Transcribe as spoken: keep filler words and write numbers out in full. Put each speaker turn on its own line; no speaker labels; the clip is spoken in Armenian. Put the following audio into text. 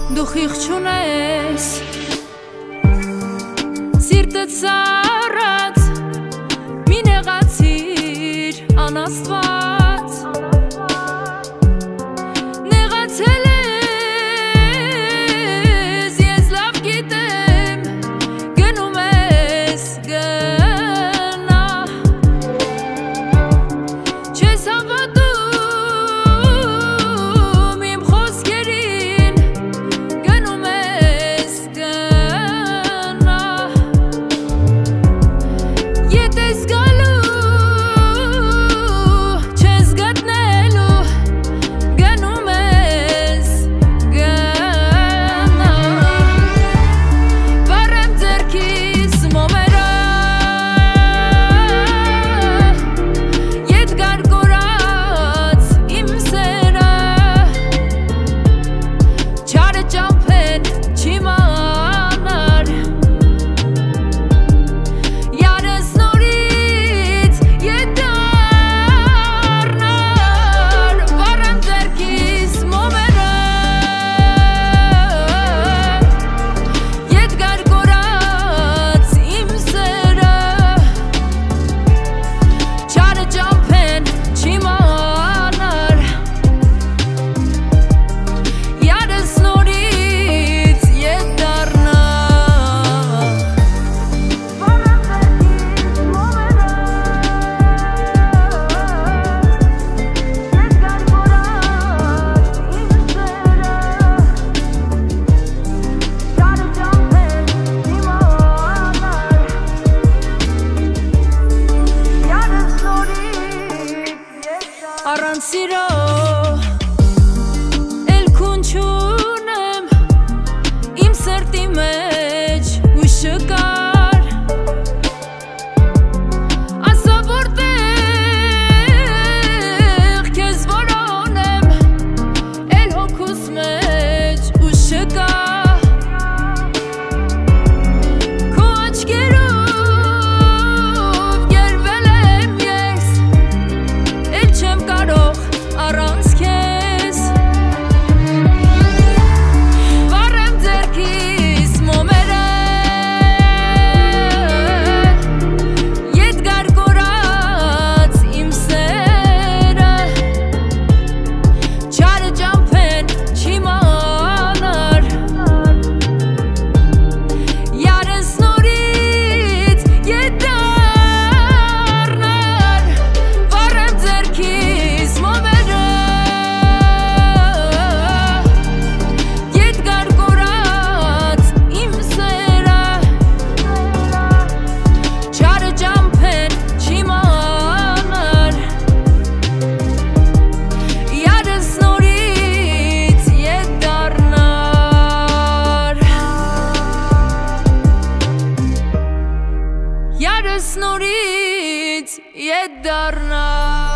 Դու խիղճ չունես, սիրտդ սառած, մի նեղացիր անաստված, նեղացել ես, ես լավ գիտեմ, գնում ես գնա, չես հավատում իմ խոսքերին, գնում ես գնա, ետ ես գալու, չես գտնելու, գնում ես գնա, վառեմ ձեռքիս մոմերը, ետ գարգորած իմ սերը, չարը ճամփեն չիմանար, յարս նորից ետ դառնար, վառեմ ձեռքիս մոմերը, ետ գարգորած իմ սերը, չարը ճամփեն չիմանար, յարս նորից ետ դառնար, վառեմ ձեռքիս մոմերը, ետ գարգորած իմ սերը, չարը ճամփեն չիմանար, յարս նորից ետ դառնար, առանց սիրո էլ քուն չունեմ, իմ սրտի մեջ հույս չկար, ասա որտեղ քեզ որոնեմ, էլ հոգուս մեջ ուժ չկա, քո աչքերով գերվել եմ ես, էլ չեմ կարող առանց քեզ, վառեմ ձեռքիս մոմերը, ետ գարգորած իմ սերը, չարը ճամփեն չիմանար, յարս նորից ետ դառնար, վառեմ ձեռքիս մոմերը, ետ գարգորած իմ սերը, չարը ճամփեն չիմանար, յարս նորից ետ դառնար, յարս նորից ետ դառնար.